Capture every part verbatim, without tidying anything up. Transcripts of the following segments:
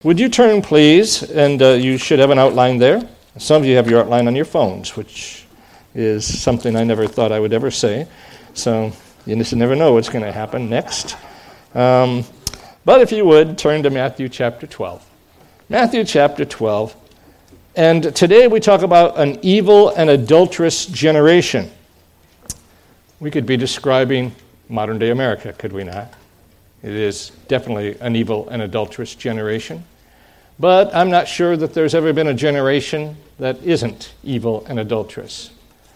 Would you turn, please, and uh, you should have an outline there. Some of you have your outline on your phones, which is something I never thought I would ever say. So you just never know what's going to happen next. Um, but if you would, turn to Matthew chapter twelve. Matthew chapter twelve. And today we talk about an evil and adulterous generation. We could be describing modern-day America, could we not? It is definitely an evil and adulterous generation. But I'm not sure that there's ever been a generation that isn't evil and adulterous.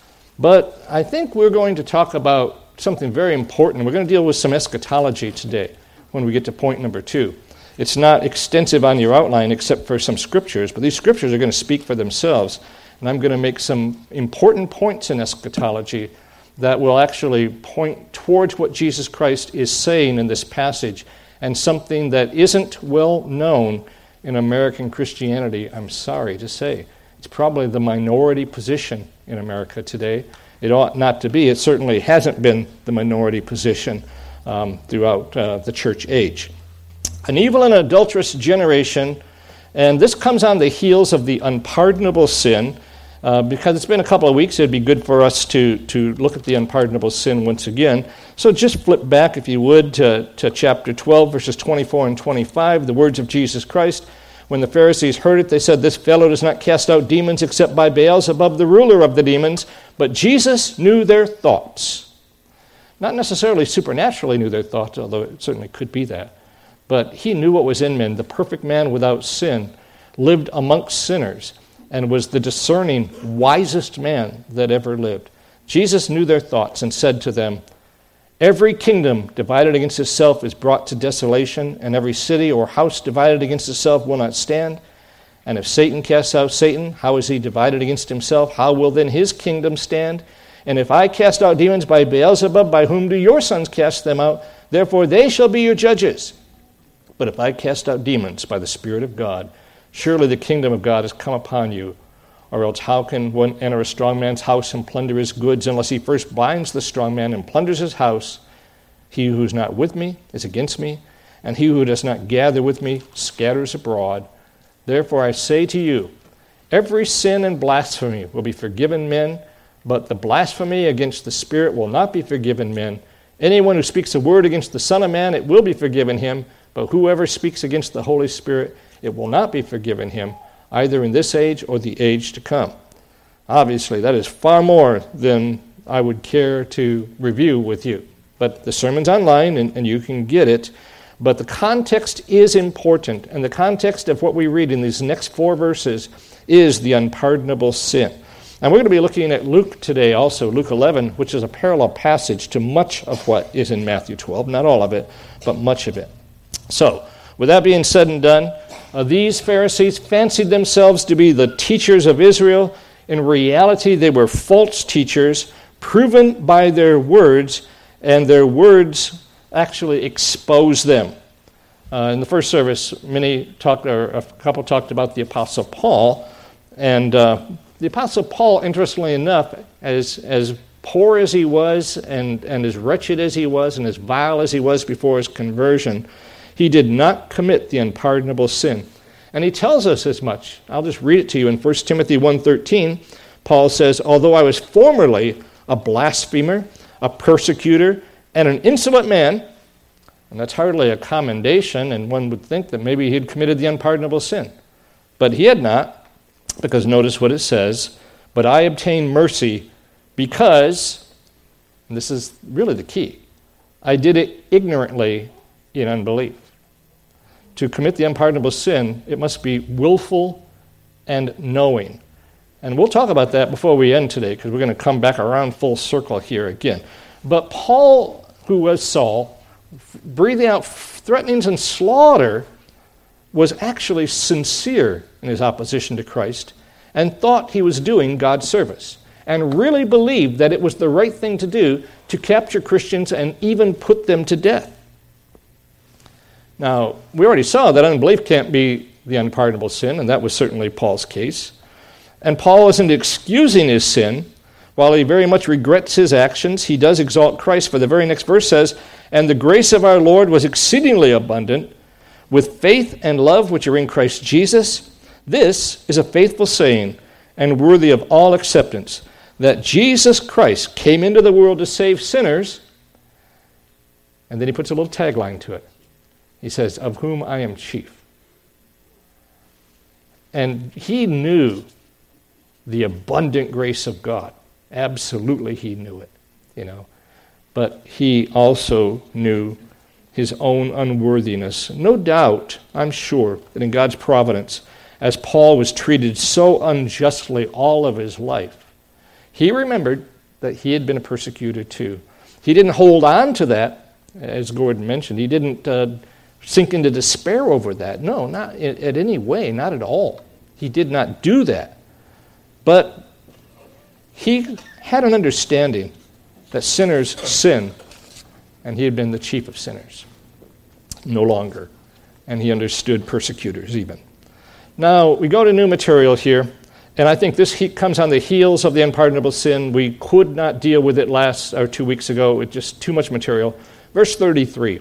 But I think we're going to talk about something very important. We're going to deal with some eschatology today when we get to point number two. It's not extensive on your outline except for some scriptures, but these scriptures are going to speak for themselves. And I'm going to make some important points in eschatology that will actually point towards what Jesus Christ is saying in this passage, and something that isn't well known in American Christianity, I'm sorry to say. It's probably the minority position in America today. It ought not to be. It certainly hasn't been the minority position um, throughout uh, the church age. An evil and adulterous generation, and this comes on the heels of the unpardonable sin. Uh, because it's been a couple of weeks, it'd be good for us to, to look at the unpardonable sin once again. So just flip back, if you would, to, to chapter twelve, verses twenty-four and twenty-five, the words of Jesus Christ. When the Pharisees heard it, they said, "This fellow does not cast out demons except by Beelzebub, the ruler of the demons." But Jesus knew their thoughts. Not necessarily supernaturally knew their thoughts, although it certainly could be that. But he knew what was in men. The perfect man without sin lived amongst sinners, and was the discerning, wisest man that ever lived. Jesus knew their thoughts and said to them, "Every kingdom divided against itself is brought to desolation, and every city or house divided against itself will not stand. And if Satan casts out Satan, how is he divided against himself? How will then his kingdom stand? And if I cast out demons by Beelzebub, by whom do your sons cast them out? Therefore they shall be your judges. But if I cast out demons by the Spirit of God, surely the kingdom of God has come upon you. Or else how can one enter a strong man's house and plunder his goods unless he first binds the strong man and plunders his house? He who is not with me is against me, and he who does not gather with me scatters abroad. Therefore I say to you, every sin and blasphemy will be forgiven men, but the blasphemy against the Spirit will not be forgiven men. Anyone who speaks a word against the Son of Man, it will be forgiven him, but whoever speaks against the Holy Spirit, it will not be forgiven him, either in this age or the age to come." Obviously, that is far more than I would care to review with you. But the sermon's online, and, and you can get it. But the context is important, and the context of what we read in these next four verses is the unpardonable sin. And we're going to be looking at Luke today also, Luke eleven, which is a parallel passage to much of what is in Matthew twelve. Not all of it, but much of it. So, with that being said and done, Uh, these Pharisees fancied themselves to be the teachers of Israel. In reality, they were false teachers, proven by their words, and their words actually exposed them. Uh, in the first service, many talked, or a couple talked about the Apostle Paul, and uh, the Apostle Paul, interestingly enough, as as poor as he was, and, and as wretched as he was, and as vile as he was before his conversion, he did not commit the unpardonable sin. And he tells us as much. I'll just read it to you. In First Timothy one thirteen, Paul says, "Although I was formerly a blasphemer, a persecutor, and an insolent man," and that's hardly a commendation, and one would think that maybe he had committed the unpardonable sin. But he had not, because notice what it says, "But I obtained mercy because," and this is really the key, "I did it ignorantly in unbelief." To commit the unpardonable sin, it must be willful and knowing. And we'll talk about that before we end today, because we're going to come back around full circle here again. But Paul, who was Saul, breathing out threatenings and slaughter, was actually sincere in his opposition to Christ and thought he was doing God's service, and really believed that it was the right thing to do to capture Christians and even put them to death. Now, we already saw that unbelief can't be the unpardonable sin, and that was certainly Paul's case. And Paul isn't excusing his sin. While he very much regrets his actions, he does exalt Christ, for the very next verse says, "And the grace of our Lord was exceedingly abundant with faith and love which are in Christ Jesus. This is a faithful saying and worthy of all acceptance, that Jesus Christ came into the world to save sinners. And then he puts a little tagline to it. He says, of whom I am chief. And he knew the abundant grace of God. Absolutely he knew it, you know. But he also knew his own unworthiness. No doubt, I'm sure, that in God's providence, as Paul was treated so unjustly all of his life, he remembered that he had been a persecutor too. He didn't hold on to that, as Gordon mentioned. He didn't uh, sink into despair over that. No, not in, in any way, not at all. He did not do that. But he had an understanding that sinners sin, and he had been the chief of sinners. No longer. And he understood persecutors even. Now, we go to new material here, and I think this he- comes on the heels of the unpardonable sin. We could not deal with it last or two weeks ago with just too much material. Verse thirty-three.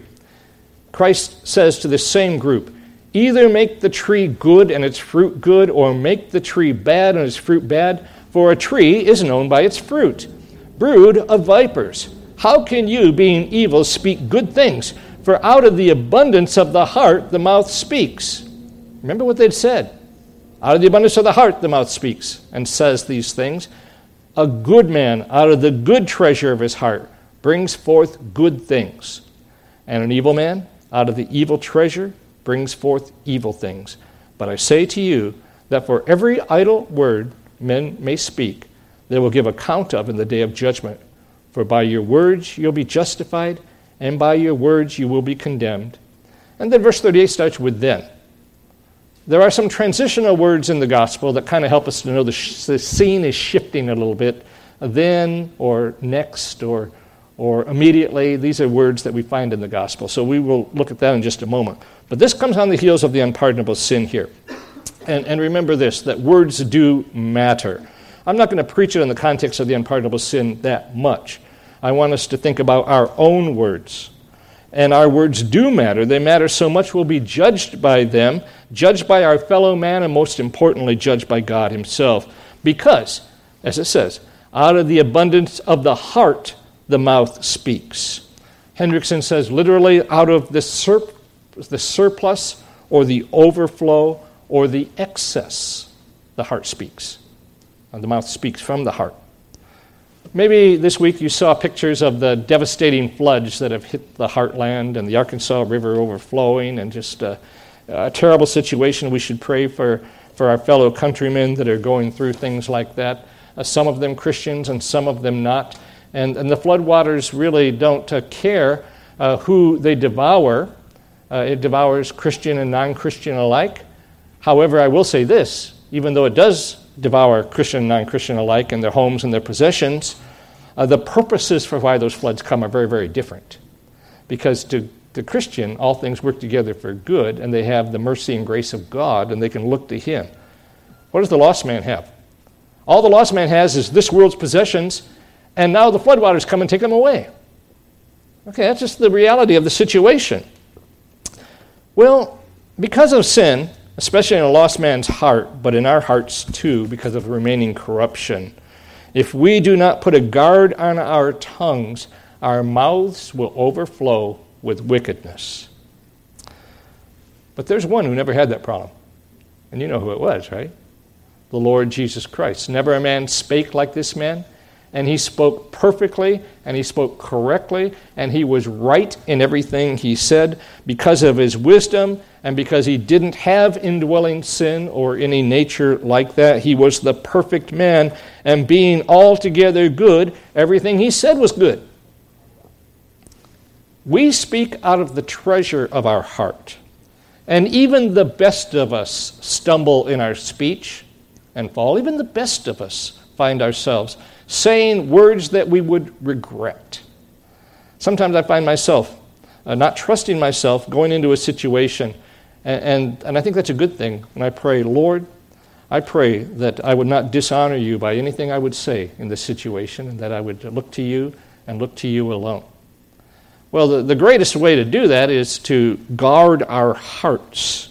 Christ says to this same group, either make the tree good and its fruit good, or make the tree bad and its fruit bad, for a tree is known by its fruit. Brood of vipers, how can you, being evil, speak good things? For out of the abundance of the heart the mouth speaks. Remember what they'd said. Out of the abundance of the heart the mouth speaks and says these things. A good man out of the good treasure of his heart brings forth good things. And an evil man out of the evil treasure brings forth evil things. But I say to you that for every idle word men may speak, they will give account of in the day of judgment. For by your words you'll be justified, and by your words you will be condemned. And then verse thirty-eight starts with then. There are some transitional words in the gospel that kind of help us to know the, sh- the scene is shifting a little bit. Then, or next, or or immediately. These are words that we find in the gospel. So we will look at that in just a moment. But this comes on the heels of the unpardonable sin here. And, and remember this, that words do matter. I'm not going to preach it in the context of the unpardonable sin that much. I want us to think about our own words. And our words do matter. They matter so much we'll be judged by them, judged by our fellow man, and most importantly, judged by God himself. Because, as it says, out of the abundance of the heart, the mouth speaks. Hendrickson says literally out of the, sur- the surplus or the overflow or the excess, the heart speaks. And the mouth speaks from the heart. Maybe this week you saw pictures of the devastating floods that have hit the heartland and the Arkansas River overflowing, and just a, a terrible situation. We should pray for, for our fellow countrymen that are going through things like that. Uh, some of them Christians and some of them not. And, and the floodwaters really don't uh, care uh, who they devour. Uh, it devours Christian and non-Christian alike. However, I will say this, even though it does devour Christian and non-Christian alike in their homes and their possessions, uh, the purposes for why those floods come are very, very different. Because to the Christian, all things work together for good, and they have the mercy and grace of God, and they can look to him. What does the lost man have? All the lost man has is this world's possessions, and now the floodwaters come and take them away. Okay, that's just the reality of the situation. Well, because of sin, especially in a lost man's heart, but in our hearts too, because of remaining corruption, if we do not put a guard on our tongues, our mouths will overflow with wickedness. But there's one who never had that problem. And you know who it was, right? The Lord Jesus Christ. Never a man spake like this man. And he spoke perfectly, and he spoke correctly, and he was right in everything he said because of his wisdom, and because he didn't have indwelling sin or any nature like that. He was the perfect man, and being altogether good, everything he said was good. We speak out of the treasure of our heart, and even the best of us stumble in our speech and fall. Even the best of us find ourselves saying words that we would regret. Sometimes I find myself uh, not trusting myself going into a situation, and, and, and I think that's a good thing. And I pray, Lord, I pray that I would not dishonor you by anything I would say in this situation, and that I would look to you and look to you alone. Well, the, the greatest way to do that is to guard our hearts.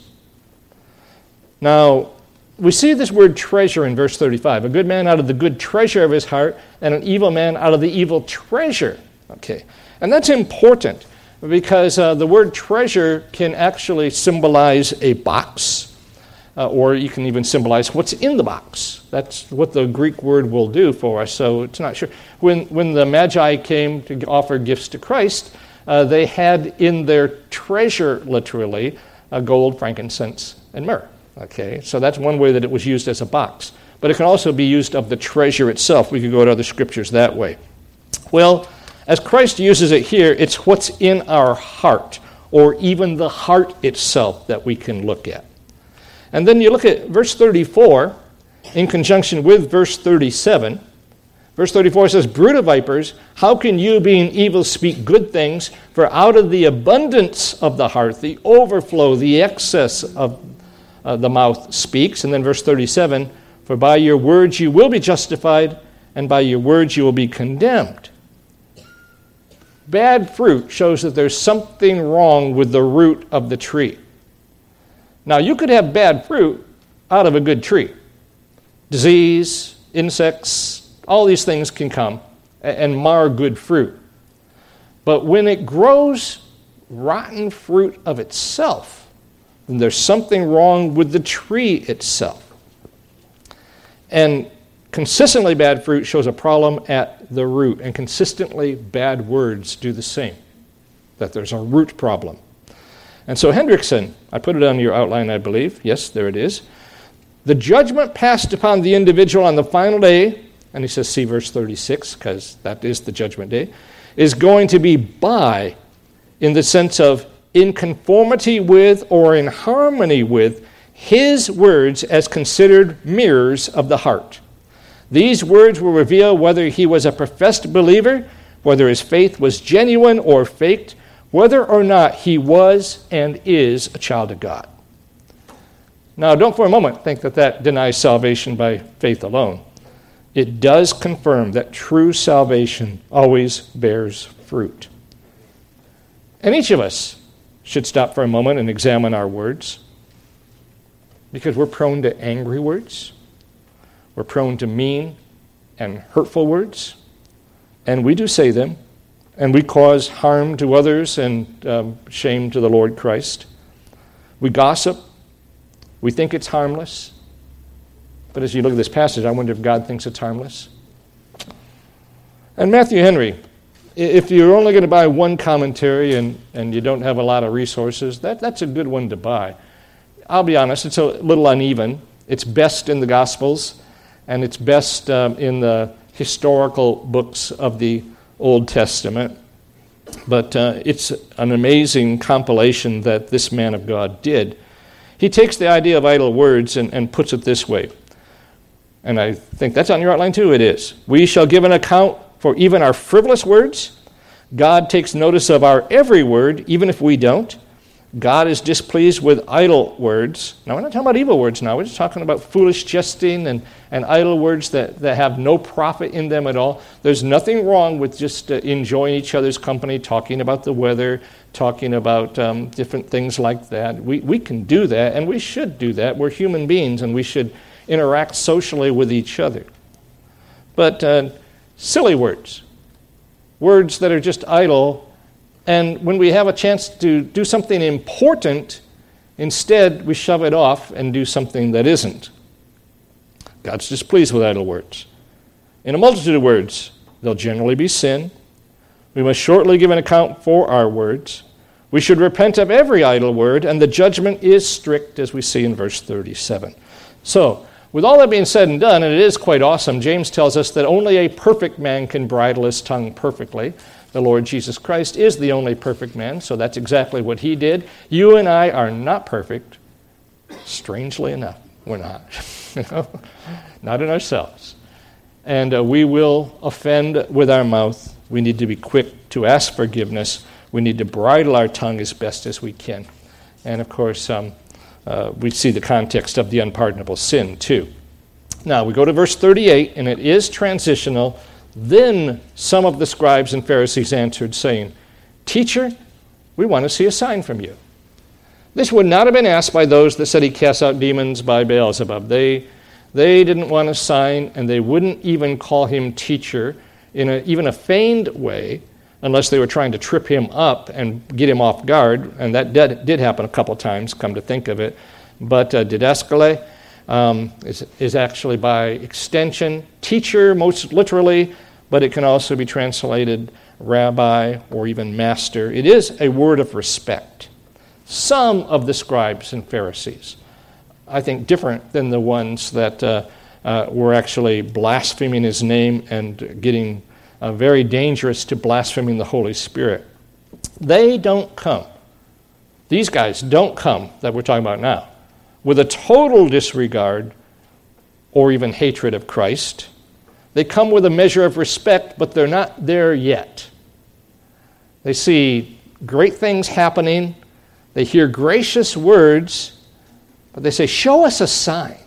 Now, we see this word treasure in verse thirty-five. A good man out of the good treasure of his heart, and an evil man out of the evil treasure. Okay, and that's important because uh, the word treasure can actually symbolize a box, uh, or you can even symbolize what's in the box. That's what the Greek word will do for us, so it's not sure. When, when the Magi came to offer gifts to Christ, uh, they had in their treasure, literally, uh, gold, frankincense, and myrrh. Okay, so that's one way that it was used as a box. But it can also be used of the treasure itself. We could go to other scriptures that way. Well, as Christ uses it here, it's what's in our heart, or even the heart itself that we can look at. And then you look at verse thirty-four in conjunction with verse thirty-seven. Verse thirty-four says, "Brood of vipers, how can you, being evil, speak good things? For out of the abundance of the heart, the overflow, the excess of uh, the mouth speaks." And then verse thirty-seven, "For by your words you will be justified, and by your words you will be condemned." Bad fruit shows that there's something wrong with the root of the tree. Now, you could have bad fruit out of a good tree. Disease, insects, all these things can come and mar good fruit. But when it grows rotten fruit of itself, then there's something wrong with the tree itself. And consistently bad fruit shows a problem at the root, and consistently bad words do the same, that there's a root problem. And so Hendrickson, I put it on your outline, I believe. Yes, there it is. The judgment passed upon the individual on the final day, and he says, see verse thirty-six, because that is the judgment day, is going to be by, in the sense of in conformity with or in harmony with his words as considered mirrors of the heart. These words will reveal whether he was a professed believer, whether his faith was genuine or faked, whether or not he was and is a child of God. Now, don't for a moment think that that denies salvation by faith alone. It does confirm that true salvation always bears fruit. And each of us should stop for a moment and examine our words, because we're prone to angry words. We're prone to mean and hurtful words, and we do say them, and we cause harm to others and um, shame to the Lord Christ. We gossip. We think it's harmless. But as you look at this passage, I wonder if God thinks it's harmless. And Matthew Henry, if you're only going to buy one commentary and, and you don't have a lot of resources, that, that's a good one to buy. I'll be honest, it's a little uneven. It's best in the Gospels, and it's best um, in the historical books of the Old Testament. But uh, it's an amazing compilation that this man of God did. He takes the idea of idle words and, and puts it this way. And I think that's on your outline too. It is. We shall give an account for even our frivolous words. God takes notice of our every word, even if we don't. God is displeased with idle words. Now, we're not talking about evil words now. We're just talking about foolish jesting and, and idle words that, that have no profit in them at all. There's nothing wrong with just uh, enjoying each other's company, talking about the weather, talking about um, different things like that. We, we can do that, and we should do that. We're human beings, and we should interact socially with each other. But uh, silly words, words that are just idle. And when we have a chance to do something important, instead we shove it off and do something that isn't. God's displeased with idle words. In a multitude of words, there'll generally be sin. We must shortly give an account for our words. We should repent of every idle word, and the judgment is strict, as we see in verse thirty-seven. So, with all that being said and done, and it is quite awesome, James tells us that only a perfect man can bridle his tongue perfectly. The Lord Jesus Christ is the only perfect man, so that's exactly what he did. You and I are not perfect. Strangely enough, we're not. You know? Not in ourselves. And uh, we will offend with our mouth. We need to be quick to ask forgiveness. We need to bridle our tongue as best as we can. And of course, um, uh, we see the context of the unpardonable sin too. Now, we go to verse thirty-eight, and it is transitional. Then some of the scribes and Pharisees answered, saying, "Teacher, we want to see a sign from you." This would not have been asked by those that said he casts out demons by Beelzebub. They, they didn't want a sign, and they wouldn't even call him teacher in a, even a feigned way, unless they were trying to trip him up and get him off guard, and that did, did happen a couple times, come to think of it. But uh, didaskale um, is, is actually by extension teacher, most literally, but it can also be translated rabbi or even master. It is a word of respect. Some of the scribes and Pharisees, I think different than the ones that uh, uh, were actually blaspheming his name and getting uh, very dangerous to blaspheming the Holy Spirit. They don't come. These guys don't come, that we're talking about now, with a total disregard or even hatred of Christ. They come with a measure of respect, but they're not there yet. They see great things happening. They hear gracious words, but they say, "Show us a sign.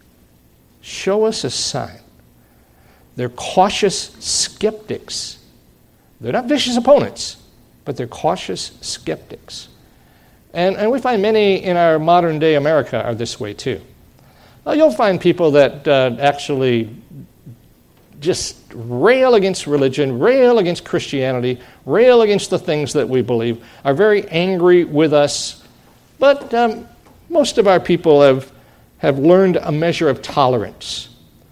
Show us a sign." They're cautious skeptics. They're not vicious opponents, but they're cautious skeptics. And, and we find many in our modern day America are this way too. Well, you'll find people that uh, actually just rail against religion, rail against Christianity, rail against the things that we believe, are very angry with us. But um, most of our people have, have learned a measure of tolerance.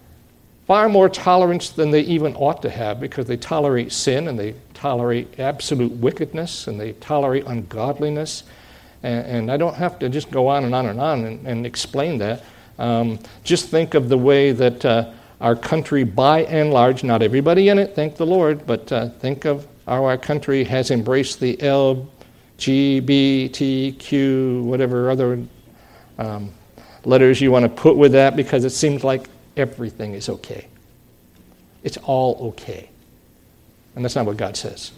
Far more tolerance than they even ought to have, because they tolerate sin and they tolerate absolute wickedness and they tolerate ungodliness. And, and I don't have to just go on and on and on and, and explain that. Um, just think of the way that uh, our country, by and large, not everybody in it, thank the Lord, but uh, think of how our country has embraced the L G B T Q, whatever other um, letters you want to put with that, because it seems like everything is okay. It's all okay. And that's not what God says.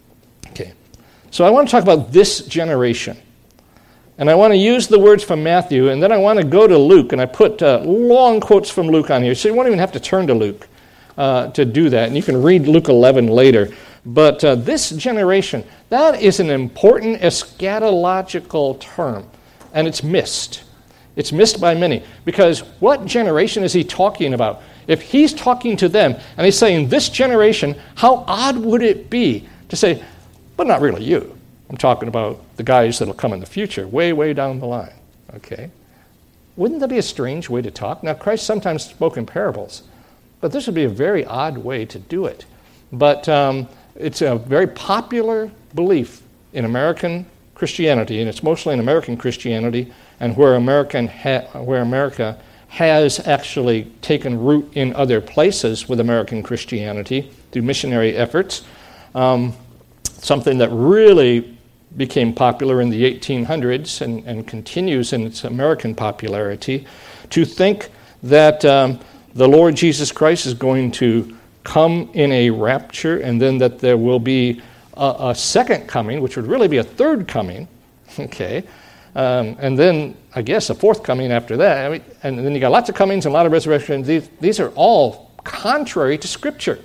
Okay. So I want to talk about this generation. And I want to use the words from Matthew, and then I want to go to Luke, and I put uh, long quotes from Luke on here, so you won't even have to turn to Luke uh, to do that, and you can read Luke eleven later. But uh, this generation, that is an important eschatological term, and it's missed. It's missed by many, because what generation is he talking about? If he's talking to them, and he's saying, this generation, how odd would it be to say, but not really you. I'm talking about the guys that'll come in the future, way, way down the line. Okay? Wouldn't that be a strange way to talk? Now, Christ sometimes spoke in parables, but this would be a very odd way to do it. But um, it's a very popular belief in American Christianity, and it's mostly in American Christianity, and where American ha- where America has actually taken root in other places with American Christianity through missionary efforts. Um, something that really became popular in the eighteen hundreds and, and continues in its American popularity, to think that um, the Lord Jesus Christ is going to come in a rapture, and then that there will be a, a second coming, which would really be a third coming, okay, um, and then I guess a fourth coming after that. I mean, and then you got lots of comings and a lot of resurrections. These, these are all contrary to Scripture.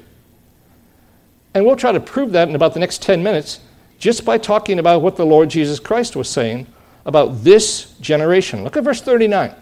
And we'll try to prove that in about the next ten minutes, just by talking about what the Lord Jesus Christ was saying about this generation. Look at verse thirty-nine.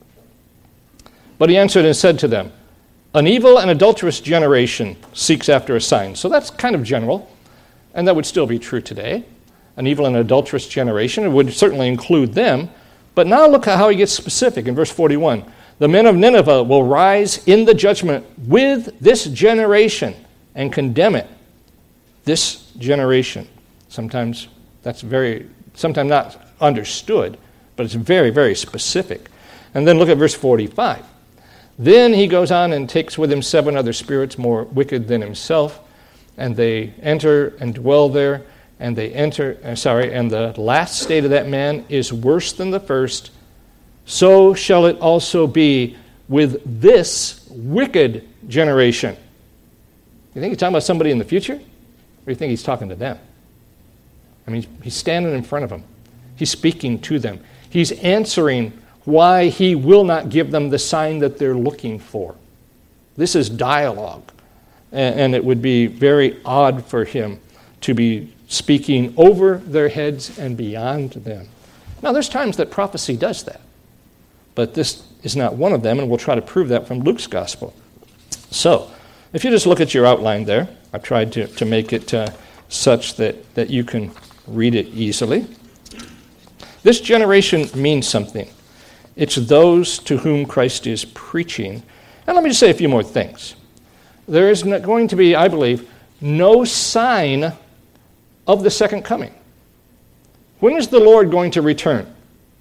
But he answered and said to them, an evil and adulterous generation seeks after a sign. So that's kind of general, and that would still be true today. An evil and adulterous generation, it would certainly include them. But now look at how he gets specific in verse forty-one. The men of Nineveh will rise in the judgment with this generation and condemn it. This generation. Sometimes that's very, sometimes not understood, but it's very, very specific. And then look at verse forty-five. Then he goes on and takes with him seven other spirits more wicked than himself, and they enter and dwell there, and they enter, uh, sorry, and the last state of that man is worse than the first. So shall it also be with this wicked generation. You think he's talking about somebody in the future? Or do you think he's talking to them? I mean, he's standing in front of them. He's speaking to them. He's answering why he will not give them the sign that they're looking for. This is dialogue. And it would be very odd for him to be speaking over their heads and beyond them. Now, there's times that prophecy does that, but this is not one of them, and we'll try to prove that from Luke's gospel. So, if you just look at your outline there, I've tried to, to make it uh, such that, that you can read it easily. This generation means something. It's those to whom Christ is preaching. And let me just say a few more things. There is not going to be, I believe, no sign of the second coming. When is the Lord going to return?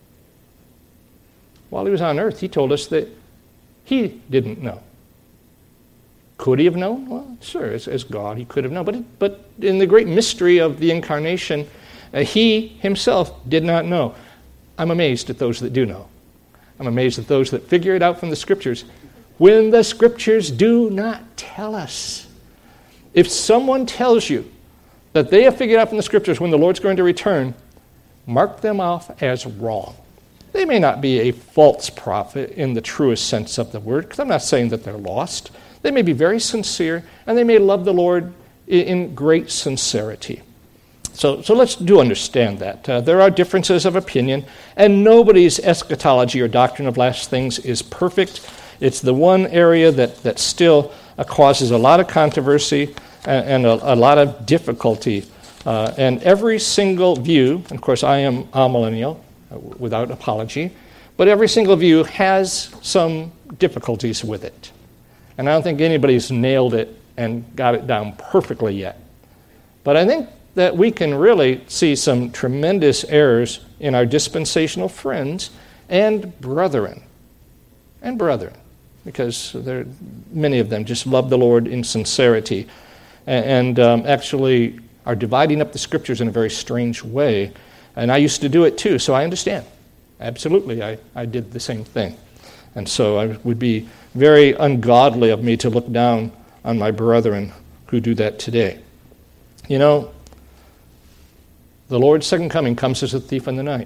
While he was on earth, he told us that he didn't know. Could he have known? Well, sure, as, as God, he could have known. But, it, but in the great mystery of the incarnation, uh, he himself did not know. I'm amazed at those that do know. I'm amazed at those that figure it out from the Scriptures, when the Scriptures do not tell us. If someone tells you that they have figured out from the Scriptures when the Lord's going to return, mark them off as wrong. They may not be a false prophet in the truest sense of the word, because I'm not saying that they're lost. They may be very sincere, and they may love the Lord in great sincerity. So, so let's do understand that. Uh, there are differences of opinion, and nobody's eschatology or doctrine of last things is perfect. It's the one area that, that still uh, causes a lot of controversy and, and a, a lot of difficulty. Uh, and every single view, and of course I am amillennial, uh, without apology, but every single view has some difficulties with it. And I don't think anybody's nailed it and got it down perfectly yet. But I think that we can really see some tremendous errors in our dispensational friends and brethren. And brethren, because there, many of them just love the Lord in sincerity and, and um, actually are dividing up the Scriptures in a very strange way. And I used to do it too, so I understand. Absolutely, I, I did the same thing. And so it would be very ungodly of me to look down on my brethren who do that today. You know, the Lord's second coming comes as a thief in the night.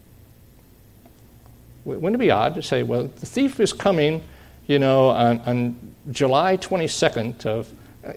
Wouldn't it be odd to say, well, the thief is coming, you know, on, on July twenty-second of...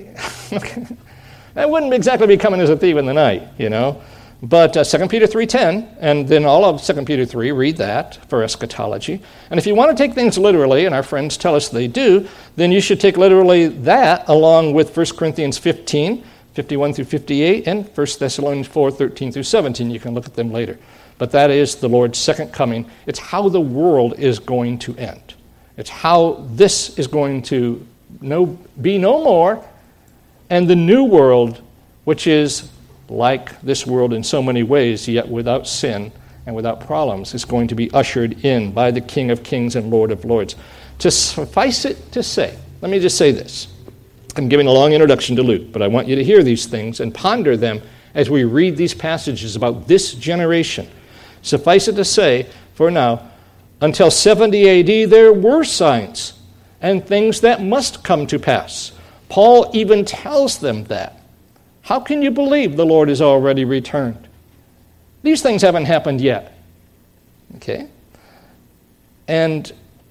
That wouldn't exactly be coming as a thief in the night, you know. But uh, Second Peter three ten, and then all of Second Peter three, read that for eschatology. And if you want to take things literally, and our friends tell us they do, then you should take literally that along with First Corinthians fifteen, fifty-one through fifty-eight, and First Thessalonians four, thirteen through seventeen. You can look at them later. But that is the Lord's second coming. It's how the world is going to end. It's how this is going to no, be no more, and the new world, which is like this world in so many ways, yet without sin and without problems, is going to be ushered in by the King of Kings and Lord of Lords. To suffice it to say, let me just say this. I'm giving a long introduction to Luke, but I want you to hear these things and ponder them as we read these passages about this generation. Suffice it to say, for now, until seventy A D, there were signs and things that must come to pass. Paul even tells them that. How can you believe the Lord is already returned? These things haven't happened yet. Okay? And,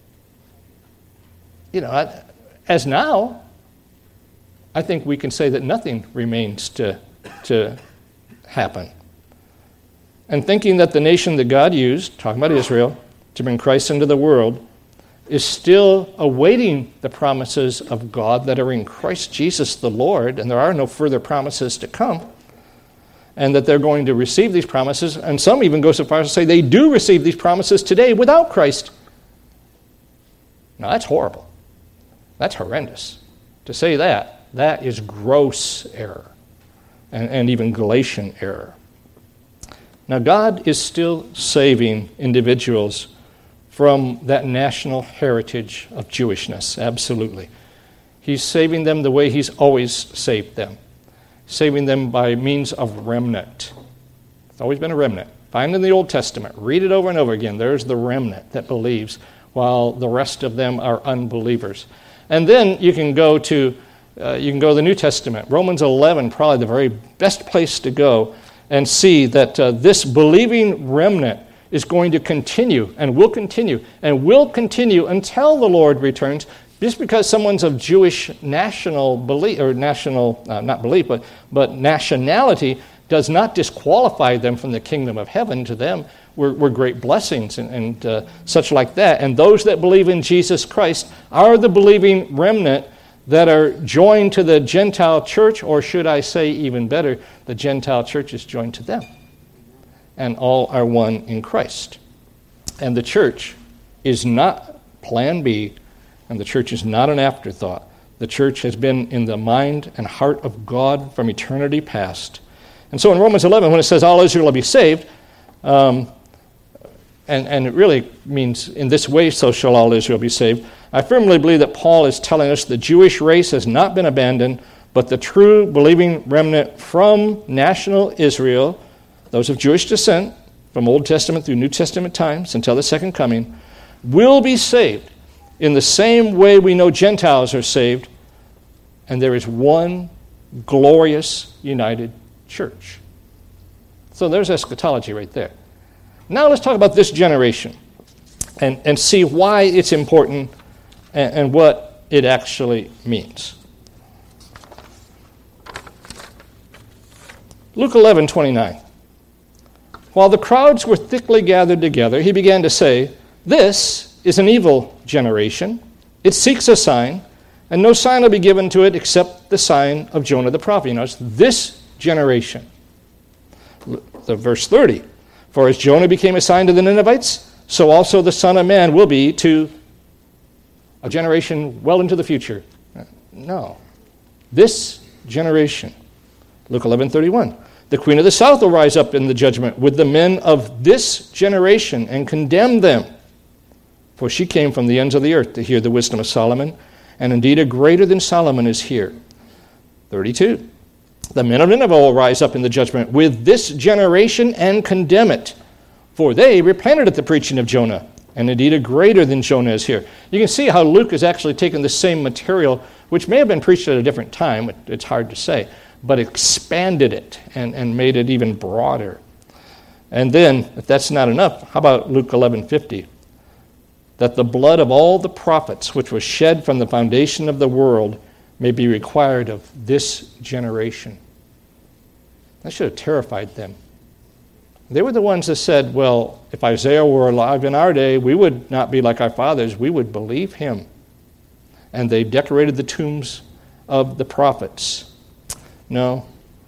you know, as now, I think we can say that nothing remains to, to happen. And thinking that the nation that God used, talking about Israel, to bring Christ into the world, is still awaiting the promises of God that are in Christ Jesus the Lord, and there are no further promises to come, and that they're going to receive these promises, and some even go so far as to say they do receive these promises today without Christ. Now that's horrible. That's horrendous. To say that, that is gross error, and, and even Galatian error. Now God is still saving individuals from that national heritage of Jewishness, absolutely. He's saving them the way he's always saved them, saving them by means of remnant. It's always been a remnant. Find in the Old Testament, read it over and over again. There's the remnant that believes, while the rest of them are unbelievers. And then you can go to uh, you can go to the New Testament. Romans eleven, probably the very best place to go and see that uh, this believing remnant is going to continue and will continue and will continue until the Lord returns. Just because someone's of Jewish national belief, or national, uh, not belief, but, but nationality, does not disqualify them from the kingdom of heaven. To them were, were great blessings and, and uh, such like that. And those that believe in Jesus Christ are the believing remnant that are joined to the Gentile church, or should I say even better, the Gentile church is joined to them. And all are one in Christ. And the church is not plan B, and the church is not an afterthought. The church has been in the mind and heart of God from eternity past. And so in Romans eleven, when it says all Israel will be saved, um, and, and it really means in this way, so shall all Israel be saved, I firmly believe that Paul is telling us the Jewish race has not been abandoned, but the true believing remnant from national Israel, those of Jewish descent, from Old Testament through New Testament times until the second coming, will be saved in the same way we know Gentiles are saved, and there is one glorious united church. So there's eschatology right there. Now let's talk about this generation and, and see why it's important and, and what it actually means. Luke eleven twenty-nine. While the crowds were thickly gathered together, he began to say, "This is an evil generation. It seeks a sign, and no sign will be given to it except the sign of Jonah the prophet." You know, it's this generation. The verse thirty. "For as Jonah became a sign to the Ninevites, so also the Son of Man will be to a generation well into the future." No. This generation. Luke eleven thirty-one. "The queen of the south will rise up in the judgment with the men of this generation and condemn them. For she came from the ends of the earth to hear the wisdom of Solomon, and indeed a greater than Solomon is here." thirty-two. "The men of Nineveh will rise up in the judgment with this generation and condemn it. For they repented at the preaching of Jonah, and indeed a greater than Jonah is here." You can see how Luke has actually taken the same material, which may have been preached at a different time, it's hard to say, but expanded it and, and made it even broader. And then, if that's not enough, how about Luke eleven fifty? "That the blood of all the prophets which was shed from the foundation of the world may be required of this generation." That should have terrified them. They were the ones that said, well, if Isaiah were alive in our day, we would not be like our fathers. We would believe him. And they decorated the tombs of the prophets. No.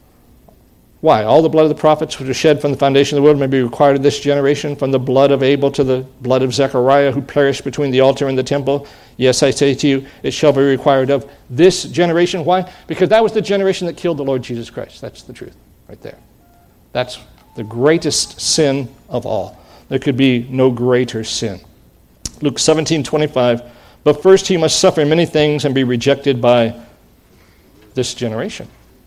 Why? All the blood of the prophets which was shed from the foundation of the world may be required of this generation, from the blood of Abel to the blood of Zechariah, who perished between the altar and the temple. Yes, I say to you, it shall be required of this generation. Why? Because that was the generation that killed the Lord Jesus Christ. That's the truth right there. That's the greatest sin of all. There could be no greater sin. Luke seventeen twenty-five. "But first he must suffer many things and be rejected by this generation."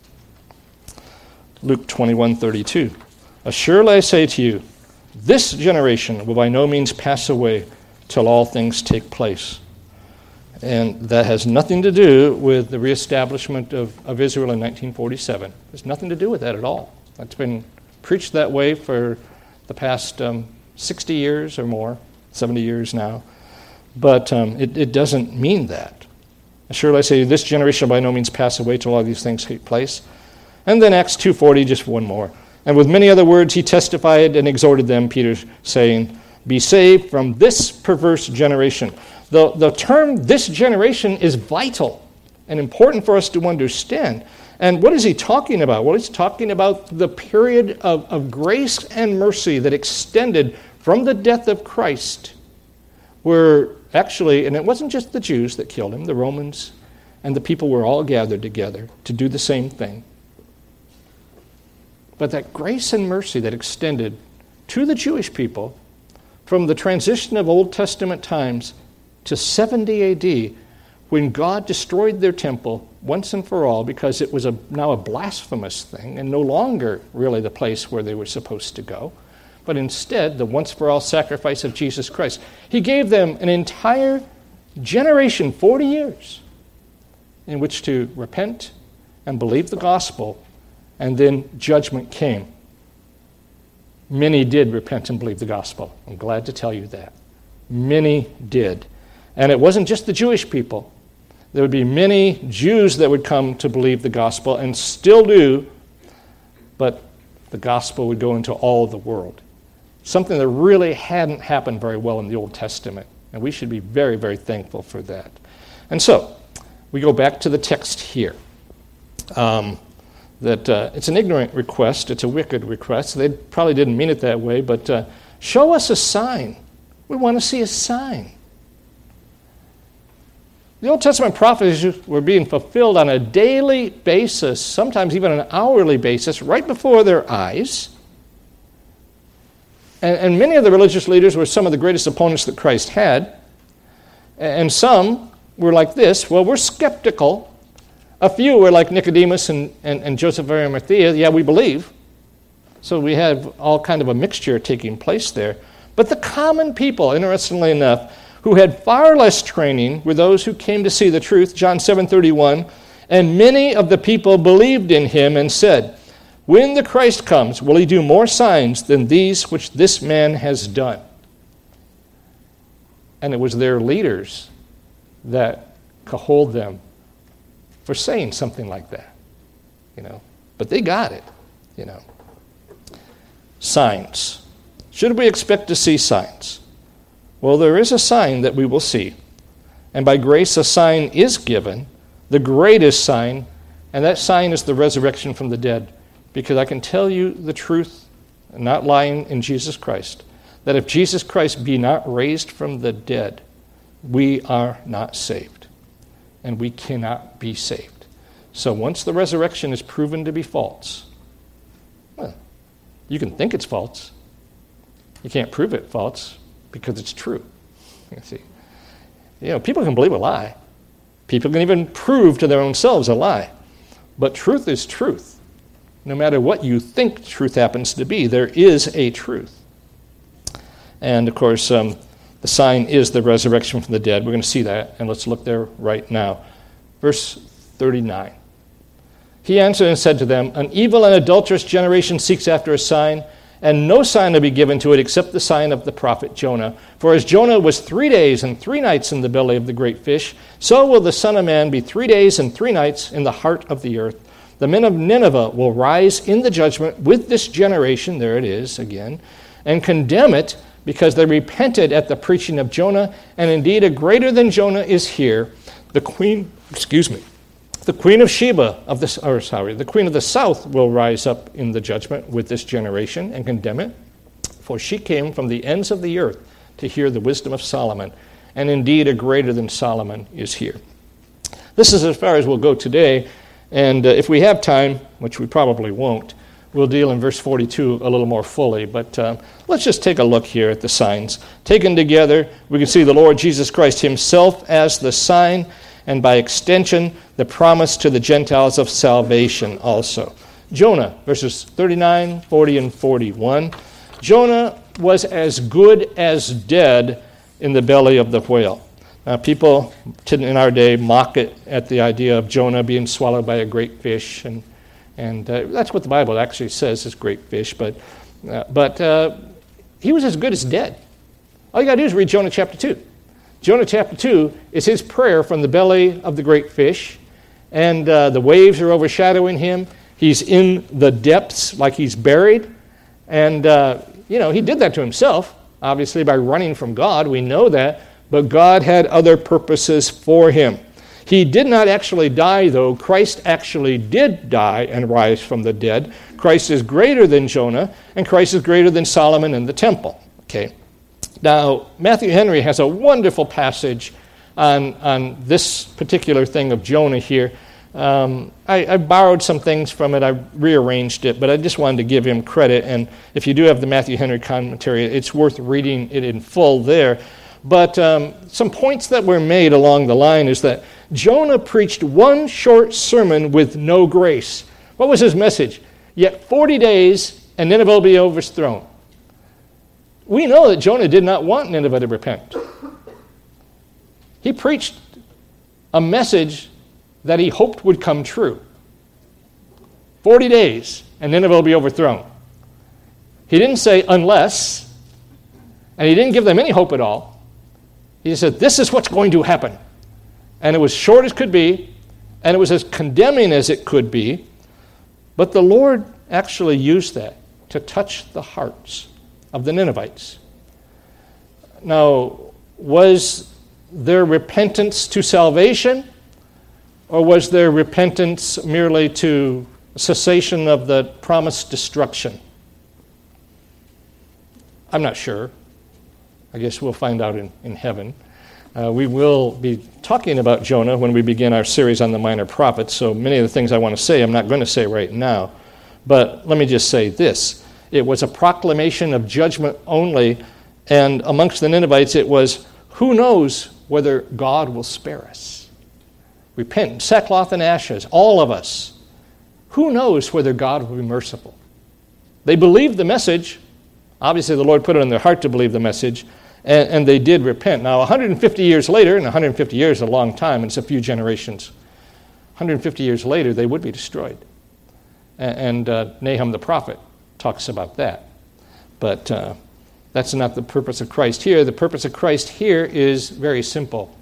Luke twenty-one thirty-two. "Assuredly I say to you, this generation will by no means pass away till all things take place." And that has nothing to do with the reestablishment of, of Israel in nineteen forty-seven. There's nothing to do with that at all. That's been preached that way for the past um, sixty years or more, seventy years now. But um, it, it doesn't mean that. Assuredly I say to you, this generation will by no means pass away till all these things take place. And then Acts two forty, just one more. "And with many other words he testified and exhorted them," Peter saying, "be saved from this perverse generation." The, the term "this generation" is vital and important for us to understand. And what is he talking about? Well, he's talking about the period of, of grace and mercy that extended from the death of Christ, where actually, and it wasn't just the Jews that killed him, the Romans and the people were all gathered together to do the same thing. But that grace and mercy that extended to the Jewish people from the transition of Old Testament times to seventy A D, when God destroyed their temple once and for all because it was a, now a blasphemous thing and no longer really the place where they were supposed to go, but instead the once-for-all sacrifice of Jesus Christ. He gave them an entire generation, forty years, in which to repent and believe the gospel, and then judgment came. Many did repent and believe the gospel. I'm glad to tell you that. Many did. And it wasn't just the Jewish people. There would be many Jews that would come to believe the gospel and still do, but the gospel would go into all the world. Something that really hadn't happened very well in the Old Testament. And we should be very, very thankful for that. And so, we go back to the text here. Um, that uh, it's an ignorant request. It's a wicked request. They probably didn't mean it that way, but uh, show us a sign. We want to see a sign. The Old Testament prophecies were being fulfilled on a daily basis, sometimes even an hourly basis, right before their eyes. And, and many of the religious leaders were some of the greatest opponents that Christ had. And some were like this, well, we're skeptical. A few were like Nicodemus and, and, and Joseph of Arimathea. Yeah, we believe. So we have all kind of a mixture taking place there. But the common people, interestingly enough, who had far less training were those who came to see the truth. John seven thirty-one, and many of the people believed in him and said, when the Christ comes, will he do more signs than these which this man has done? And it was their leaders that cajoled them for saying something like that, you know. But they got it, you know. Signs. Should we expect to see signs? Well, there is a sign that we will see. And by grace, a sign is given, the greatest sign, and that sign is the resurrection from the dead. Because I can tell you the truth, not lying in Jesus Christ, that if Jesus Christ be not raised from the dead, we are not saved. And we cannot be saved. So once the resurrection is proven to be false, well, you can think it's false. You can't prove it false because it's true. You see, you know, people can believe a lie. People can even prove to their own selves a lie. But truth is truth. No matter what you think truth happens to be, there is a truth. And of course, um, the sign is the resurrection from the dead. We're going to see that, and let's look there right now. Verse thirty-nine. He answered and said to them, an evil and adulterous generation seeks after a sign, and no sign will be given to it except the sign of the prophet Jonah. For as Jonah was three days and three nights in the belly of the great fish, so will the Son of Man be three days and three nights in the heart of the earth. The men of Nineveh will rise in the judgment with this generation, there it is again, and condemn it, because they repented at the preaching of Jonah, and indeed a greater than Jonah is here. The queen, excuse me, the queen of Sheba of the, or sorry, the queen of the south will rise up in the judgment with this generation and condemn it, for she came from the ends of the earth to hear the wisdom of Solomon, and indeed a greater than Solomon is here. This is as far as we'll go today, and uh, if we have time, which we probably won't, we'll deal in verse forty-two a little more fully, but uh, let's just take a look here at the signs. Taken together, we can see the Lord Jesus Christ himself as the sign, and by extension, the promise to the Gentiles of salvation also. Jonah, verses thirty-nine, forty, and forty-one. Jonah was as good as dead in the belly of the whale. Now, people in our day mock it at the idea of Jonah being swallowed by a great fish, and And uh, that's what the Bible actually says is great fish. But uh, but uh, he was as good as dead. All you got to do is read Jonah chapter two. Jonah chapter two is his prayer from the belly of the great fish. And uh, the waves are overshadowing him. He's in the depths like he's buried. And, uh, you know, he did that to himself, obviously, by running from God. We know that. But God had other purposes for him. He did not actually die, though. Christ actually did die and rise from the dead. Christ is greater than Jonah, and Christ is greater than Solomon in the temple. Okay. Now, Matthew Henry has a wonderful passage on, on this particular thing of Jonah here. Um, I, I borrowed some things from it. I rearranged it, but I just wanted to give him credit. And if you do have the Matthew Henry commentary, it's worth reading it in full there. But um, some points that were made along the line is that Jonah preached one short sermon with no grace. What was his message? Yet forty days and Nineveh will be overthrown. We know that Jonah did not want Nineveh to repent. He preached a message that he hoped would come true. forty days and Nineveh will be overthrown. He didn't say unless, and he didn't give them any hope at all. He said, this is what's going to happen. And it was short as could be, and it was as condemning as it could be. But the Lord actually used that to touch the hearts of the Ninevites. Now, was their repentance to salvation, or was their repentance merely to cessation of the promised destruction? I'm not sure. I guess we'll find out in, in heaven. Uh, we will be talking about Jonah when we begin our series on the minor prophets, so many of the things I want to say I'm not going to say right now. But let me just say this. It was a proclamation of judgment only, and amongst the Ninevites it was, who knows whether God will spare us? Repent, sackcloth and ashes, all of us. Who knows whether God will be merciful? They believed the message. Obviously, the Lord put it in their heart to believe the message, and, and they did repent. Now, one hundred fifty years later, and one hundred fifty years is a long time, and it's a few generations. one hundred fifty years later, they would be destroyed. And, and uh, Nahum the prophet talks about that. But uh, that's not the purpose of Christ here. The purpose of Christ here is very simple.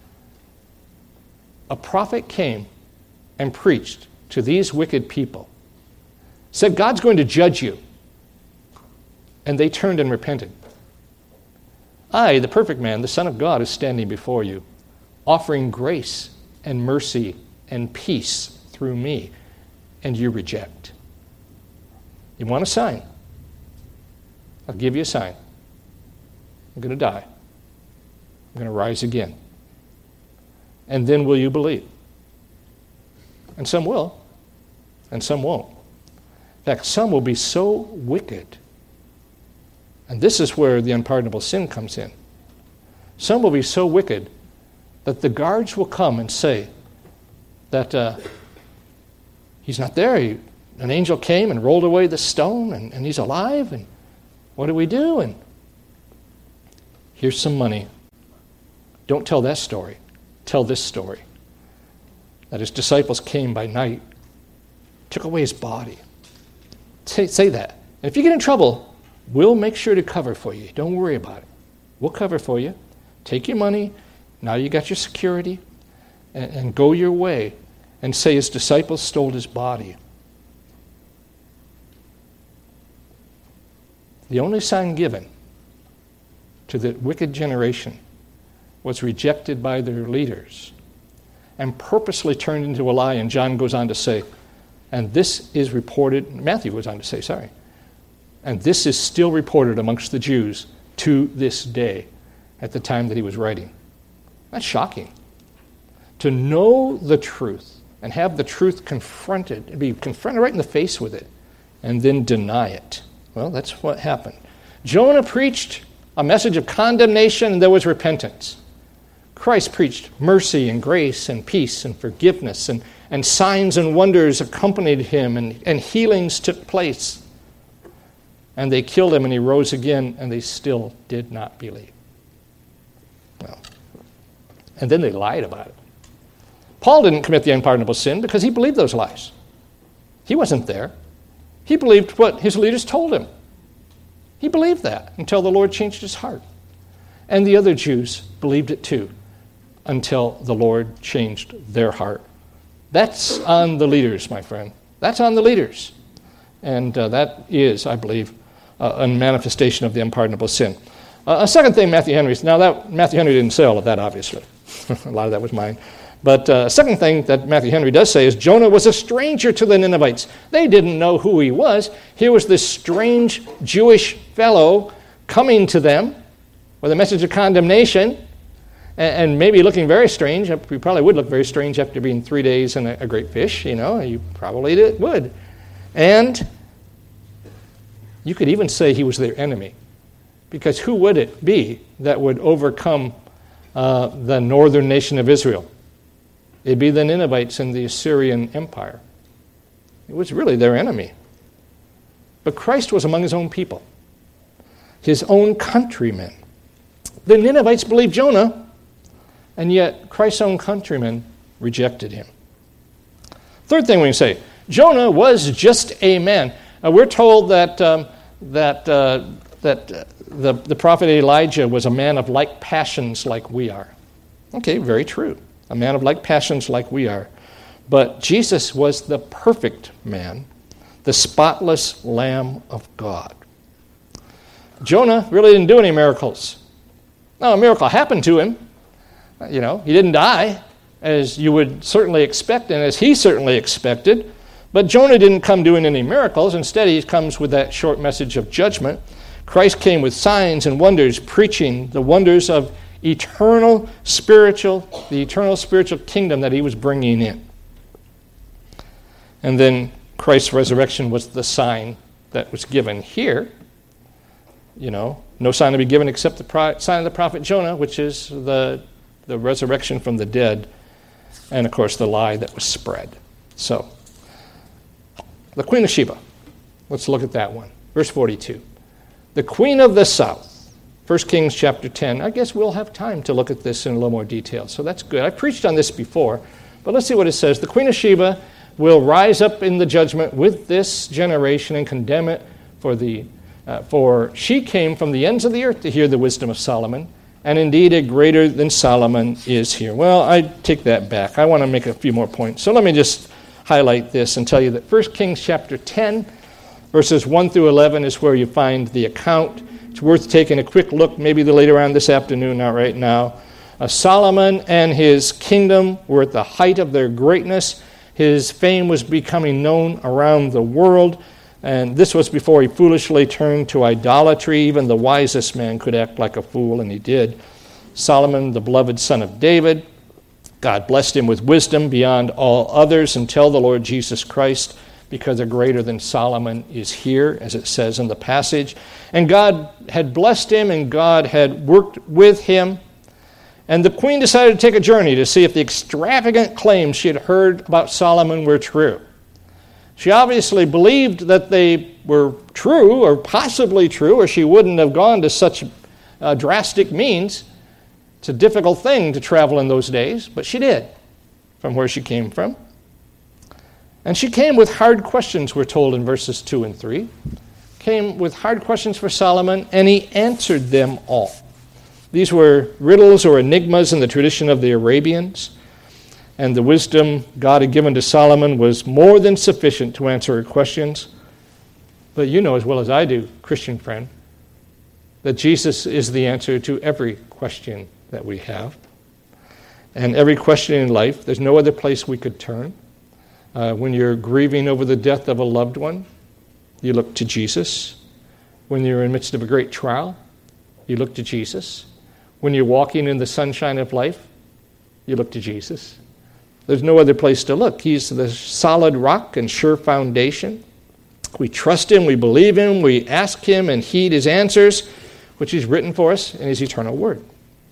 A prophet came and preached to these wicked people, said, God's going to judge you. And they turned and repented. I, the perfect man, the Son of God, is standing before you, offering grace and mercy and peace through me, and you reject. You want a sign? I'll give you a sign. I'm going to die. I'm going to rise again. And then will you believe? And some will, and some won't. In fact, some will be so wicked. And this is where the unpardonable sin comes in. Some will be so wicked that the guards will come and say that uh, he's not there. He, an angel came and rolled away the stone, and, and he's alive. And what do we do? And here's some money. Don't tell that story. Tell this story. That his disciples came by night, took away his body. Say, say that. And if you get in trouble, we'll make sure to cover for you. Don't worry about it. We'll cover for you. Take your money. Now you got your security. And, and go your way. And say his disciples stole his body. The only sign given to the wicked generation was rejected by their leaders and purposely turned into a lie. And John goes on to say, and this is reported, Matthew goes on to say, sorry, and this is still reported amongst the Jews to this day at the time that he was writing. That's shocking. To know the truth and have the truth confronted, and be confronted right in the face with it, and then deny it. Well, that's what happened. Jonah preached a message of condemnation, and there was repentance. Christ preached mercy and grace and peace and forgiveness, and, and signs and wonders accompanied him, and, and healings took place. And they killed him, and he rose again, and they still did not believe. Well, and then they lied about it. Paul didn't commit the unpardonable sin because he believed those lies. He wasn't there. He believed what his leaders told him. He believed that until the Lord changed his heart. And the other Jews believed it too until the Lord changed their heart. That's on the leaders, my friend. That's on the leaders. And uh, that is, I believe, uh, a manifestation of the unpardonable sin. Uh, a second thing Matthew Henry, now that Matthew Henry didn't say all of that, obviously. A lot of that was mine. But uh, a second thing that Matthew Henry does say is Jonah was a stranger to the Ninevites. They didn't know who he was. Here was this strange Jewish fellow coming to them with a message of condemnation, and, and maybe looking very strange. You probably would look very strange after being three days in a, a great fish, you know. You probably did, would. And you could even say he was their enemy. Because who would it be that would overcome uh, the northern nation of Israel? It'd be the Ninevites and the Assyrian Empire. It was really their enemy. But Christ was among his own people, his own countrymen. The Ninevites believed Jonah, and yet Christ's own countrymen rejected him. Third thing we can say, Jonah was just a man. Uh, we're told that um, that uh, that uh, the, the prophet Elijah was a man of like passions like we are. Okay, very true. A man of like passions like we are. But Jesus was the perfect man, the spotless Lamb of God. Jonah really didn't do any miracles. Now, a miracle happened to him. You know, he didn't die, as you would certainly expect, and as he certainly expected. But Jonah didn't come doing any miracles. Instead, he comes with that short message of judgment. Christ came with signs and wonders, preaching the wonders of eternal spiritual, the eternal spiritual kingdom that he was bringing in. And then Christ's resurrection was the sign that was given here. You know, no sign to be given except the pro- sign of the prophet Jonah, which is the, the resurrection from the dead, and of course the lie that was spread. So, the Queen of Sheba. Let's look at that one. Verse forty-two. The Queen of the South. First Kings chapter ten. I guess we'll have time to look at this in a little more detail, so that's good. I preached on this before, but let's see what it says. The Queen of Sheba will rise up in the judgment with this generation and condemn it, for the uh, for she came from the ends of the earth to hear the wisdom of Solomon, and indeed a greater than Solomon is here. Well, I take that back. I want to make a few more points. So let me just highlight this and tell you that First Kings chapter ten, verses one through eleven is where you find the account. It's worth taking a quick look, maybe later on this afternoon, not right now. Uh, Solomon and his kingdom were at the height of their greatness. His fame was becoming known around the world, and this was before he foolishly turned to idolatry. Even the wisest man could act like a fool, and he did. Solomon, the beloved son of David, God blessed him with wisdom beyond all others until the Lord Jesus Christ, because a greater than Solomon is here, as it says in the passage. And God had blessed him, and God had worked with him. And the queen decided to take a journey to see if the extravagant claims she had heard about Solomon were true. She obviously believed that they were true, or possibly true, or she wouldn't have gone to such uh, drastic means. It's a difficult thing to travel in those days, but she did, from where she came from. And she came with hard questions, we're told in verses two and three. Came with hard questions for Solomon, and he answered them all. These were riddles or enigmas in the tradition of the Arabians, and the wisdom God had given to Solomon was more than sufficient to answer her questions. But you know as well as I do, Christian friend, that Jesus is the answer to every question that we have. And every question in life, there's no other place we could turn. Uh, when you're grieving over the death of a loved one, you look to Jesus. When you're in the midst of a great trial, you look to Jesus. When you're walking in the sunshine of life, you look to Jesus. There's no other place to look. He's the solid rock and sure foundation. We trust him, we believe him, we ask him and heed his answers, which he's written for us in his eternal word.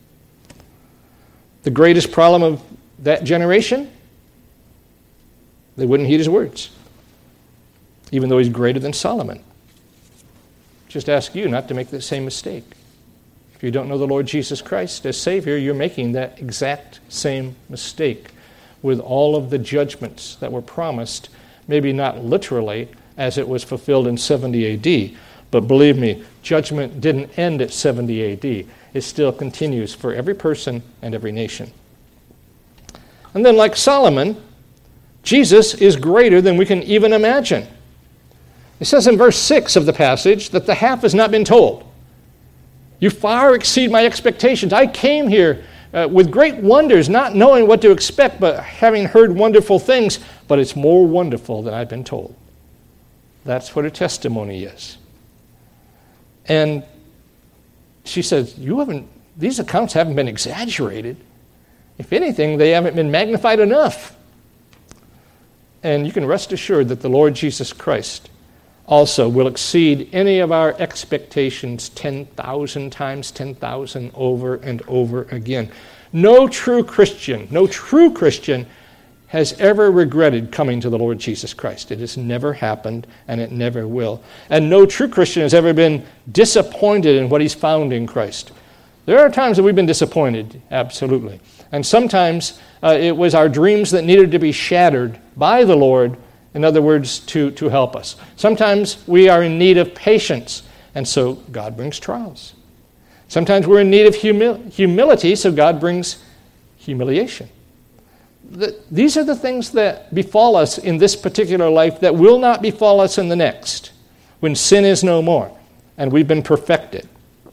The greatest problem of that generation, they wouldn't heed his words, even though he's greater than Solomon. Just ask you not to make the same mistake. If you don't know the Lord Jesus Christ as Savior, you're making that exact same mistake with all of the judgments that were promised, maybe not literally as it was fulfilled in seventy A D, but believe me, judgment didn't end at seventy A D. It still continues for every person and every nation. And then like Solomon, Jesus is greater than we can even imagine. It says in verse six of the passage that the half has not been told. You far exceed my expectations. I came here uh, with great wonders, not knowing what to expect, but having heard wonderful things, but it's more wonderful than I've been told. That's what her testimony is. And she says, you haven't, these accounts haven't been exaggerated. If anything, they haven't been magnified enough. And you can rest assured that the Lord Jesus Christ also will exceed any of our expectations ten thousand times, ten thousand over and over again. No true Christian, no true Christian has ever regretted coming to the Lord Jesus Christ. It has never happened, and it never will. And no true Christian has ever been disappointed in what he's found in Christ. There are times that we've been disappointed, absolutely. And sometimes uh, it was our dreams that needed to be shattered by the Lord, in other words, to, to help us. Sometimes we are in need of patience, and so God brings trials. Sometimes we're in need of humil- humility, so God brings humiliation. th- these are the things that befall us in this particular life that will not befall us in the next, when sin is no more and we've been perfected.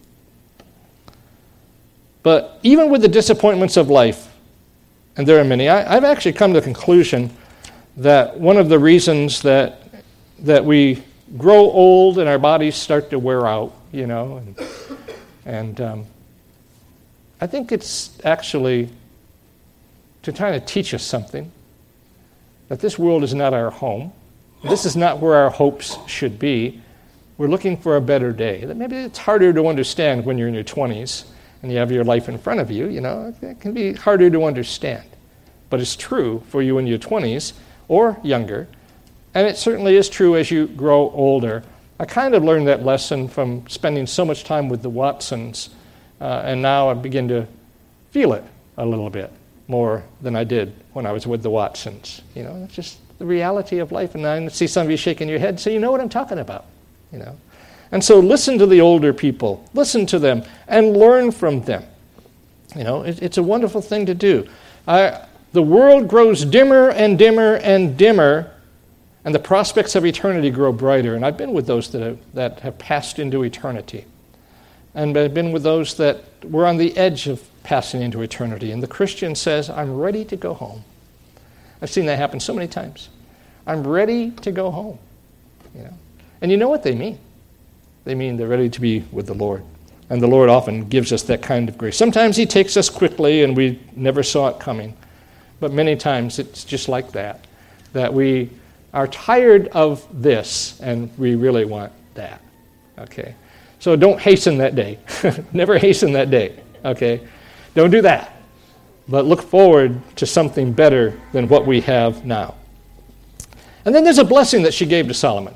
But even with the disappointments of life, and there are many, I, I've actually come to the conclusion that one of the reasons that that we grow old and our bodies start to wear out, you know, and, and um, I think it's actually to try to teach us something, that this world is not our home. This is not where our hopes should be. We're looking for a better day. That maybe it's harder to understand when you're in your twenties and you have your life in front of you, you know, it can be harder to understand. But it's true for you in your twenties or younger, and it certainly is true as you grow older. I kind of learned that lesson from spending so much time with the Watsons, uh, and now I begin to feel it a little bit more than I did when I was with the Watsons. You know, it's just the reality of life, and I see some of you shaking your head, so you know what I'm talking about, you know. And so listen to the older people, listen to them, and learn from them. You know, it, it's a wonderful thing to do. I, the world grows dimmer and dimmer and dimmer, and the prospects of eternity grow brighter. And I've been with those that have, that have passed into eternity. And I've been with those that were on the edge of passing into eternity. And the Christian says, I'm ready to go home. I've seen that happen so many times. I'm ready to go home. You know? And you know what they mean. They mean they're ready to be with the Lord. And the Lord often gives us that kind of grace. Sometimes he takes us quickly and we never saw it coming. But many times it's just like that, that we are tired of this and we really want that. Okay? So don't hasten that day. Never hasten that day. Okay? Don't do that. But look forward to something better than what we have now. And then there's a blessing that she gave to Solomon.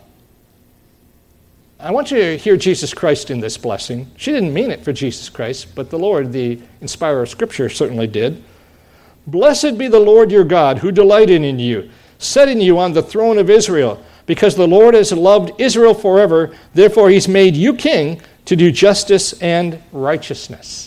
I want you to hear Jesus Christ in this blessing. She didn't mean it for Jesus Christ, but the Lord, the inspirer of Scripture, certainly did. Blessed be the Lord your God, who delighted in you, setting you on the throne of Israel, because the Lord has loved Israel forever, therefore he's made you king to do justice and righteousness.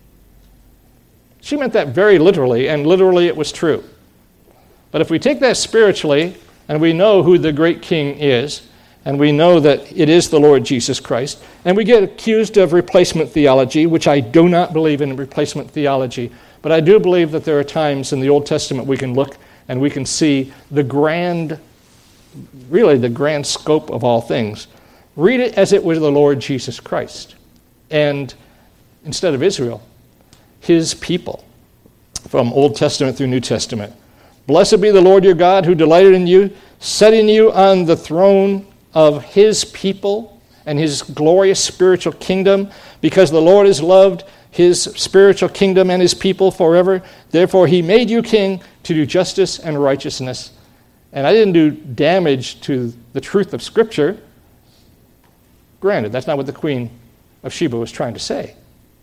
She meant that very literally, and literally it was true. But if we take that spiritually, and we know who the great king is, and we know that it is the Lord Jesus Christ, and we get accused of replacement theology, which I do not believe in replacement theology, but I do believe that there are times in the Old Testament we can look and we can see the grand, really the grand scope of all things. Read it as it was the Lord Jesus Christ. And instead of Israel, his people, from Old Testament through New Testament. Blessed be the Lord your God, who delighted in you, setting you on the throne of his people and his glorious spiritual kingdom, because the Lord has loved his spiritual kingdom and his people forever. Therefore he made you king to do justice and righteousness. And I didn't do damage to the truth of Scripture. Granted, that's not what the Queen of Sheba was trying to say.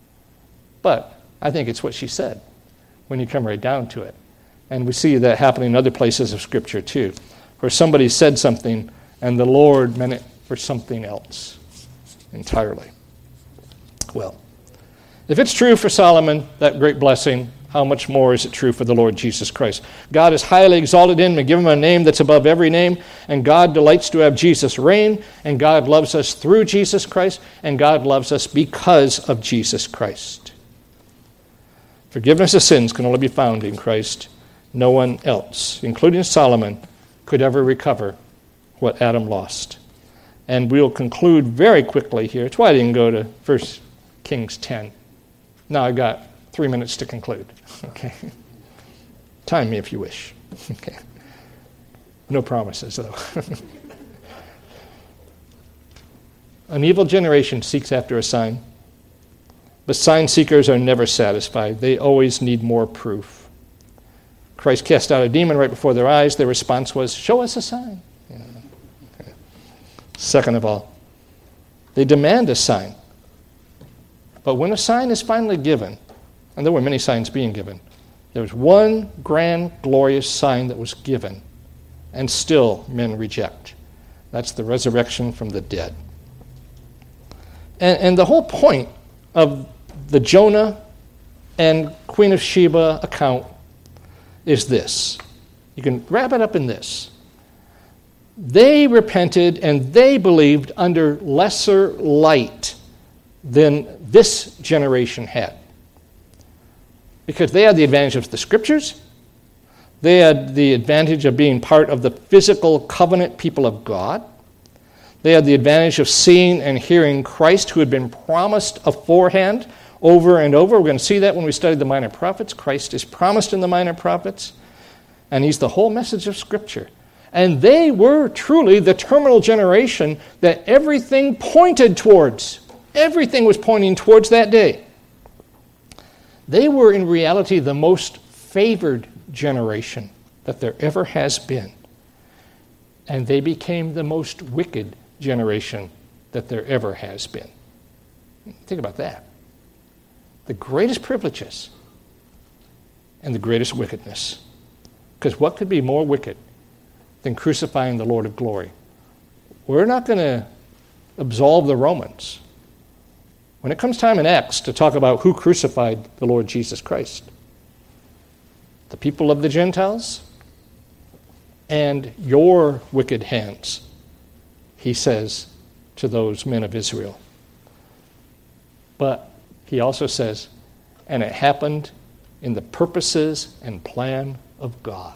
But I think it's what she said when you come right down to it. And we see that happening in other places of Scripture too, where somebody said something and the Lord meant it for something else entirely. Well, if it's true for Solomon, that great blessing, how much more is it true for the Lord Jesus Christ? God has highly exalted him and given him a name that's above every name, and God delights to have Jesus reign, and God loves us through Jesus Christ, and God loves us because of Jesus Christ. Forgiveness of sins can only be found in Christ. No one else, including Solomon, could ever recover what Adam lost. And we'll conclude very quickly here. That's why I didn't go to First Kings ten. Now I've got three minutes to conclude. Okay. Time me if you wish. Okay. No promises, though. An evil generation seeks after a sign, but sign seekers are never satisfied. They always need more proof. Christ cast out a demon right before their eyes. Their response was, show us a sign. Yeah. Okay. Second of all, they demand a sign. But when a sign is finally given, and there were many signs being given, there was one grand, glorious sign that was given, and still men reject. That's the resurrection from the dead. And, and the whole point of the Jonah and Queen of Sheba account is this. You can wrap it up in this. They repented and they believed under lesser light than this generation had. Because they had the advantage of the Scriptures. They had the advantage of being part of the physical covenant people of God. They had the advantage of seeing and hearing Christ, who had been promised aforehand over and over. We're going to see that when we study the Minor Prophets. Christ is promised in the Minor Prophets, and he's the whole message of Scripture. And they were truly the terminal generation that everything pointed towards. Everything was pointing towards that day. They were in reality the most favored generation that there ever has been. And they became the most wicked generation that there ever has been. Think about that. The greatest privileges and the greatest wickedness. Because what could be more wicked than crucifying the Lord of glory? We're not going to absolve the Romans when it comes time in Acts to talk about who crucified the Lord Jesus Christ. The people of the Gentiles and your wicked hands, he says to those men of Israel. But he also says, and it happened in the purposes and plan of God.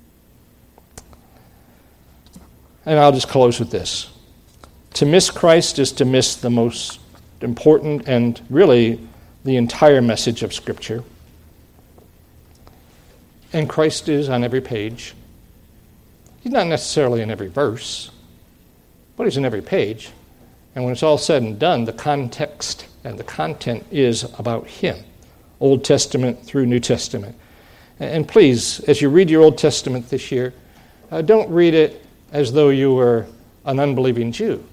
And I'll just close with this. To miss Christ is to miss the most important and really the entire message of Scripture. And Christ is on every page. He's not necessarily in every verse, but he's in every page. And when it's all said and done, the context and the content is about him, Old Testament through New Testament. And please, as you read your Old Testament this year, uh, don't read it as though you were an unbelieving Jew.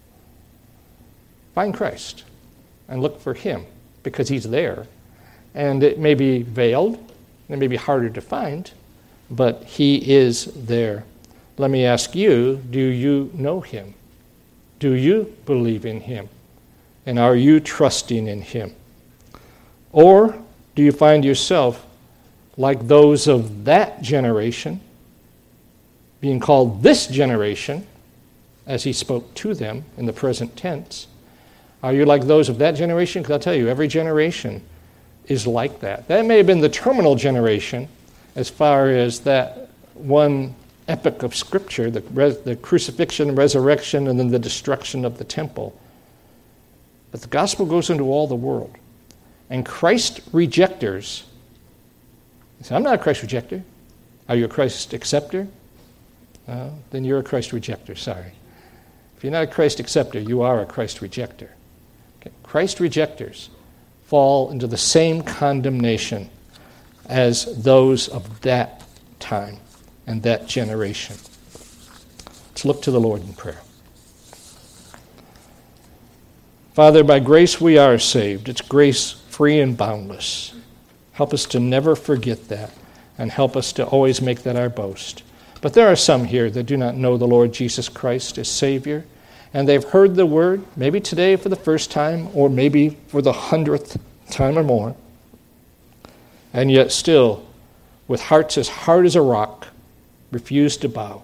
Find Christ and look for him, because he's there. And it may be veiled, it may be harder to find, but he is there. Let me ask you, do you know him? Do you believe in him? And are you trusting in him? Or do you find yourself like those of that generation, being called this generation, as he spoke to them in the present tense? Are you like those of that generation? Because I'll tell you, every generation is like that. That may have been the terminal generation as far as that one epic of Scripture, the, res- the crucifixion, resurrection, and then the destruction of the temple. But the gospel goes into all the world. And Christ rejectors, you say, I'm not a Christ rejecter. Are you a Christ acceptor? Uh, then you're a Christ rejecter, sorry. If you're not a Christ acceptor, you are a Christ rejecter. Okay. Christ rejectors fall into the same condemnation as those of that time and that generation. Let's look to the Lord in prayer. Father, by grace we are saved. It's grace free and boundless. Help us to never forget that, and help us to always make that our boast. But there are some here that do not know the Lord Jesus Christ as Savior, and they've heard the word, maybe today for the first time, or maybe for the hundredth time or more, and yet still, with hearts as hard as a rock, refuse to bow.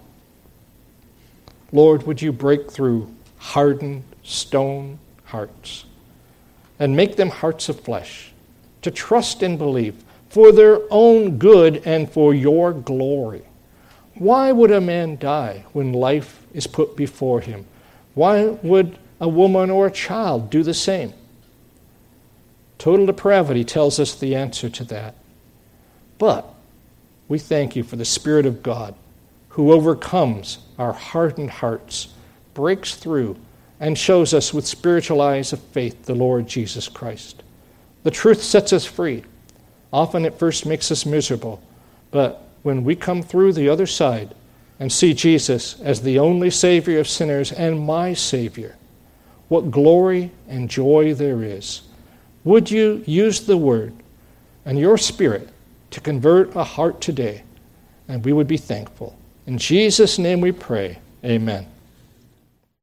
Lord, would you break through hardened stone hearts and make them hearts of flesh to trust and believe for their own good and for your glory. Why would a man die when life is put before him? Why would a woman or a child do the same? Total depravity tells us the answer to that. But we thank you for the Spirit of God who overcomes our hardened hearts, breaks through, and shows us with spiritual eyes of faith the Lord Jesus Christ. The truth sets us free. Often it first makes us miserable, but when we come through the other side and see Jesus as the only Savior of sinners and my Savior, what glory and joy there is. Would you use the Word and your Spirit to convert a heart today, and we would be thankful. In Jesus' name we pray, amen.